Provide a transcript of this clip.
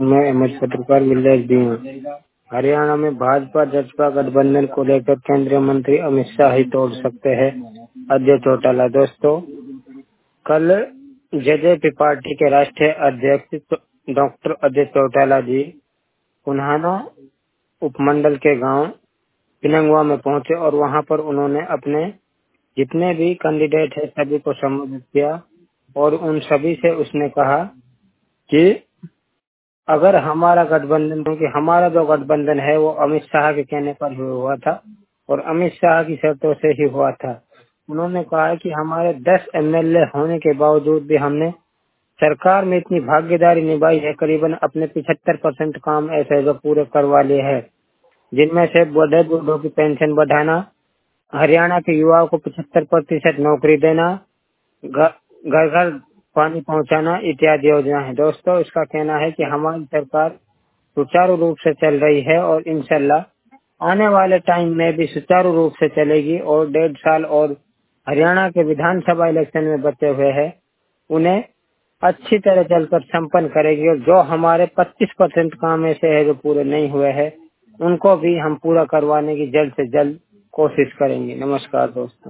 मैं अहमद पत्रकार विलेज दी हूँ। हरियाणा में भाजपा जसपा गठबंधन को लेकर केंद्रीय मंत्री अमित शाह ही तोड़ सकते हैं, अजय चौटाला। दोस्तों, कल जेजेपी पार्टी के राष्ट्रीय अध्यक्ष डॉक्टर अजय चौटाला जी कुन्हाना उपमंडल के गांव पिनंगवा में पहुंचे और वहां पर उन्होंने अपने जितने भी कैंडिडेट है सभी को संबोधित किया और उन सभी से उसने कहा कि अगर हमारा गठबंधन, क्योंकि हमारा जो गठबंधन है वो अमित शाह के कहने पर ही हुआ था और अमित शाह की शर्तों से ही हुआ था। उन्होंने कहा कि हमारे 10 एमएलए होने के बावजूद भी हमने सरकार में इतनी भागीदारी निभाई है, करीबन अपने 75% काम ऐसे जो पूरे करवा लिए हैं, जिनमें से बूढ़े बूढ़ों की पेंशन बढ़ाना, हरियाणा के युवाओं को 75% नौकरी देना, घर घर पानी पहुंचाना इत्यादि योजना है। दोस्तों, इसका कहना है कि हमारी सरकार सुचारू रूप से चल रही है और इंशाल्लाह आने वाले टाइम में भी सुचारू रूप से चलेगी और 1.5 साल और हरियाणा के विधानसभा इलेक्शन में बचे हुए हैं उन्हें अच्छी तरह चलकर संपन्न करेगी और जो हमारे 25% काम ऐसे है जो पूरे नहीं हुए हैं उनको भी हम पूरा करवाने की जल्द से जल्द कोशिश करेंगे। नमस्कार दोस्तों।